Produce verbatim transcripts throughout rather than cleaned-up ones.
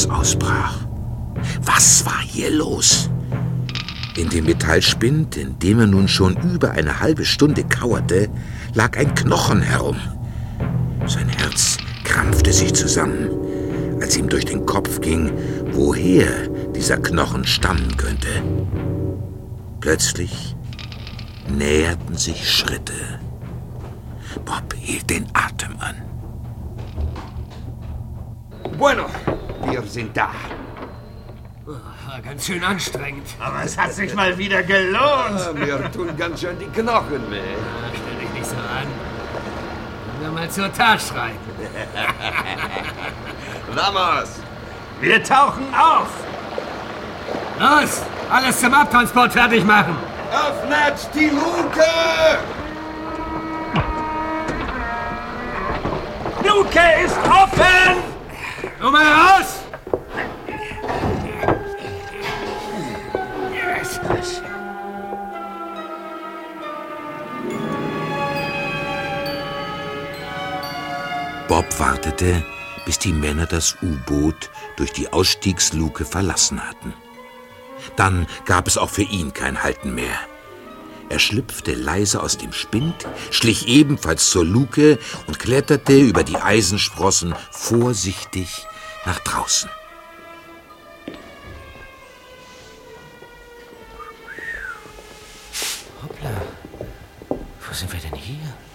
ausbrach. Was war hier los? In dem Metallspind, in dem er nun schon über eine halbe Stunde kauerte, lag ein Knochen herum. Sein Herz krampfte sich zusammen, als ihm durch den Kopf ging, woher dieser Knochen stammen könnte. Plötzlich näherten sich Schritte. Bob hielt den Atem an. Bueno, wir sind da. Oh, war ganz schön anstrengend. Aber es hat sich mal wieder gelohnt. Ja, mir tun ganz schön die Knochen weh. Ja, stell dich nicht so an. Wollen wir mal zur Tat schreiten. Vamos! Wir tauchen auf! Los! Alles zum Abtransport fertig machen! Öffnet die Luke! Luke ist offen! Komm mal raus! Bob wartete, bis die Männer das U-Boot durch die Ausstiegsluke verlassen hatten. Dann gab es auch für ihn kein Halten mehr. Er schlüpfte leise aus dem Spind, schlich ebenfalls zur Luke und kletterte über die Eisensprossen vorsichtig nach draußen. Hoppla, wo sind wir denn hier?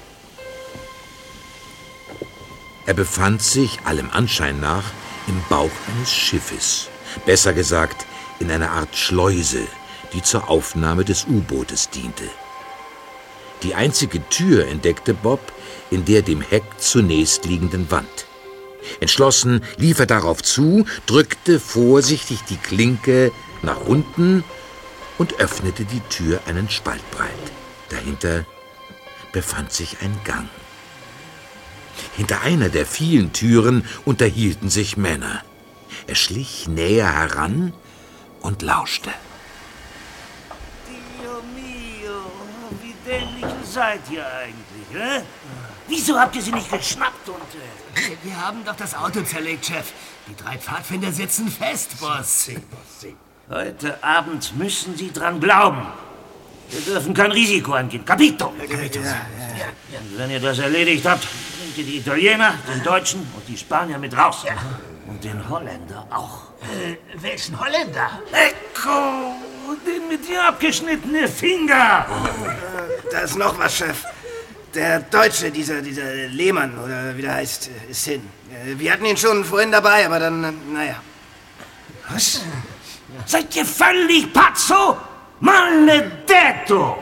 Er befand sich, allem Anschein nach, im Bauch eines Schiffes. Besser gesagt, in einer Art Schleuse, die zur Aufnahme des U-Bootes diente. Die einzige Tür entdeckte Bob in der dem Heck zunächst liegenden Wand. Entschlossen lief er darauf zu, drückte vorsichtig die Klinke nach unten und öffnete die Tür einen Spalt breit. Dahinter befand sich ein Gang. Hinter einer der vielen Türen unterhielten sich Männer. Er schlich näher heran und lauschte. Dio mio, wie dämlich seid ihr eigentlich, hä? Wieso habt ihr sie nicht geschnappt und... Äh Wir haben doch das Auto zerlegt, Chef. Die drei Pfadfinder sitzen fest, Boss. Heute Abend müssen Sie dran glauben. Wir dürfen kein Risiko eingehen. Capito? Capito. Ja, ja, ja. Und wenn ihr das erledigt habt, nehmt ihr die Italiener, den Deutschen und die Spanier mit raus. Ja. Und den Holländer auch. Äh, welchen Holländer? Ecco, den mit dir abgeschnittenen Finger. Da ist noch was, Chef. Der Deutsche, dieser, dieser Lehmann, oder wie der heißt, ist hin. Wir hatten ihn schon vorhin dabei, aber dann, naja. Was? Seid ihr völlig pazzo? Maledetto!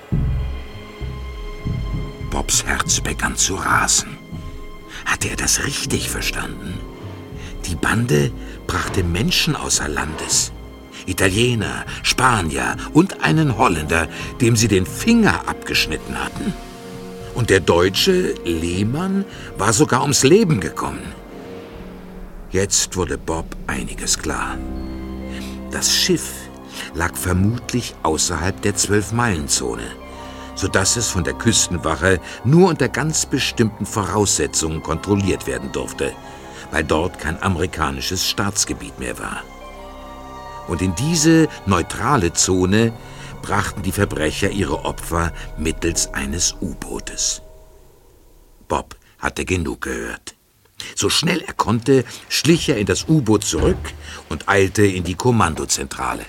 Bobs Herz begann zu rasen. Hatte er das richtig verstanden? Die Bande brachte Menschen außer Landes. Italiener, Spanier und einen Holländer, dem sie den Finger abgeschnitten hatten. Und der Deutsche, Lehmann, war sogar ums Leben gekommen. Jetzt wurde Bob einiges klar. Das Schiff lag vermutlich außerhalb der Zwölf-Meilen-Zone, sodass es von der Küstenwache nur unter ganz bestimmten Voraussetzungen kontrolliert werden durfte, weil dort kein amerikanisches Staatsgebiet mehr war. Und in diese neutrale Zone brachten die Verbrecher ihre Opfer mittels eines U-Bootes. Bob hatte genug gehört. So schnell er konnte, schlich er in das U-Boot zurück und eilte in die Kommandozentrale.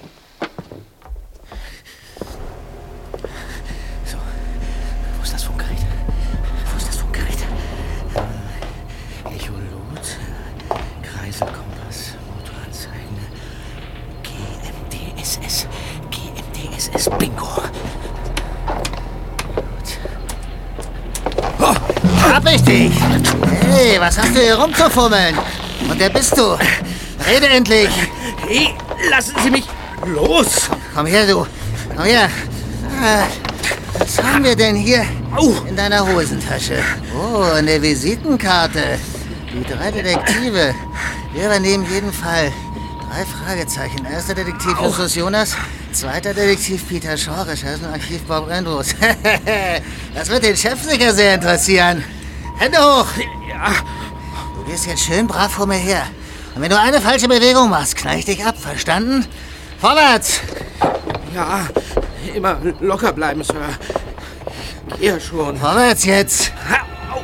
So, wo ist das Funkgerät? Wo ist das Funkgerät? Echolot, Kreiselkompass, Motoranzeige, G M D S S, G M D S S, Bingo. Oh, hab ich dich! Hey, was hast du hier rumzufummeln? Und wer bist du? Rede endlich! Hey, lassen Sie mich los! Komm her, du! Komm her! Was haben wir denn hier in deiner Hosentasche? Oh, eine Visitenkarte. Die drei Detektive. Wir übernehmen jeden Fall. Drei Fragezeichen. Erster Detektiv Justus Jonas. Zweiter Detektiv Peter Shaw. Recherchenarchiv Bob Andrews. Das wird den Chef sicher sehr interessieren. Hände hoch! Ja. Du gehst jetzt schön brav vor mir her Und wenn du eine falsche Bewegung machst, knall ich dich ab, verstanden? Vorwärts! Ja, immer locker bleiben, Sir. Ja, schon. Vorwärts jetzt! Au.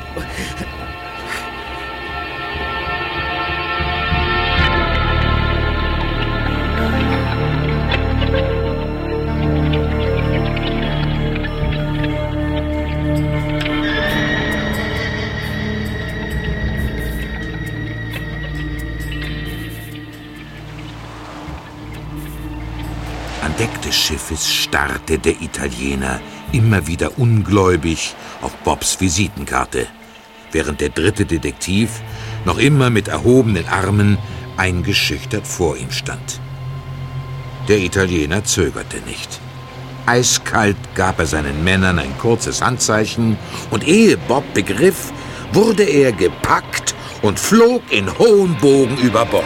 An Deck des Schiffes starrte der Italiener immer wieder ungläubig auf Bobs Visitenkarte, während der dritte Detektiv noch immer mit erhobenen Armen eingeschüchtert vor ihm stand. Der Italiener zögerte nicht. Eiskalt gab er seinen Männern ein kurzes Handzeichen und ehe Bob begriff, wurde er gepackt und flog in hohem Bogen über Bord.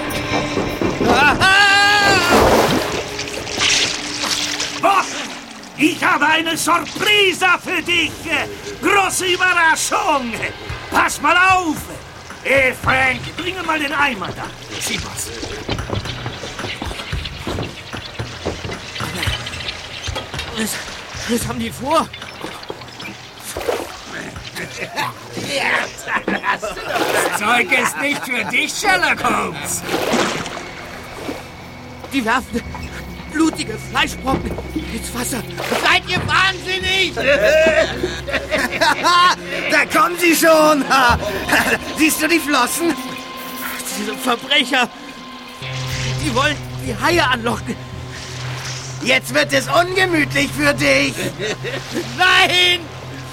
Bob, ich habe eine Surprise für dich. Große Überraschung. Pass mal auf. Hey, Frank, bringe mal den Eimer da. Sieh was. Was, was haben die vor? Das Zeug ist nicht für dich, Sherlock Holmes. Die werfen blutige Fleischbrocken ins Wasser. Seid ihr wahnsinnig? Da kommen sie schon. Siehst du die Flossen? Diese Verbrecher, die wollen die Haie anlocken. Jetzt wird es ungemütlich für dich. Nein!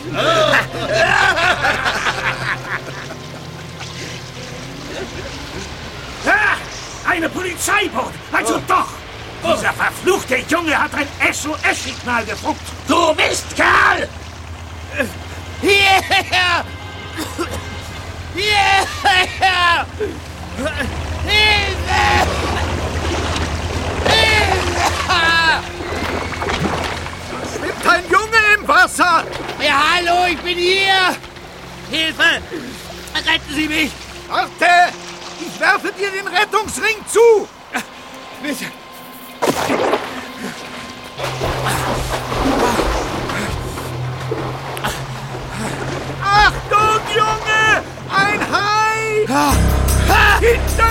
Ah, eine Polizeiboot. Also doch. Dieser verfluchte Junge hat ein S O S-Signal gefunkt. Du Mistkerl! Hierher! Hierher! Hilfe! Hilfe! Schwimmt ein Junge im Wasser! Ja, hallo, ich bin hier! Hilfe! Retten Sie mich! Warte! Ich werfe dir den Rettungsring zu! Bitte! Achtung, Junge! Ein Hai! Ah. Ah. Hinter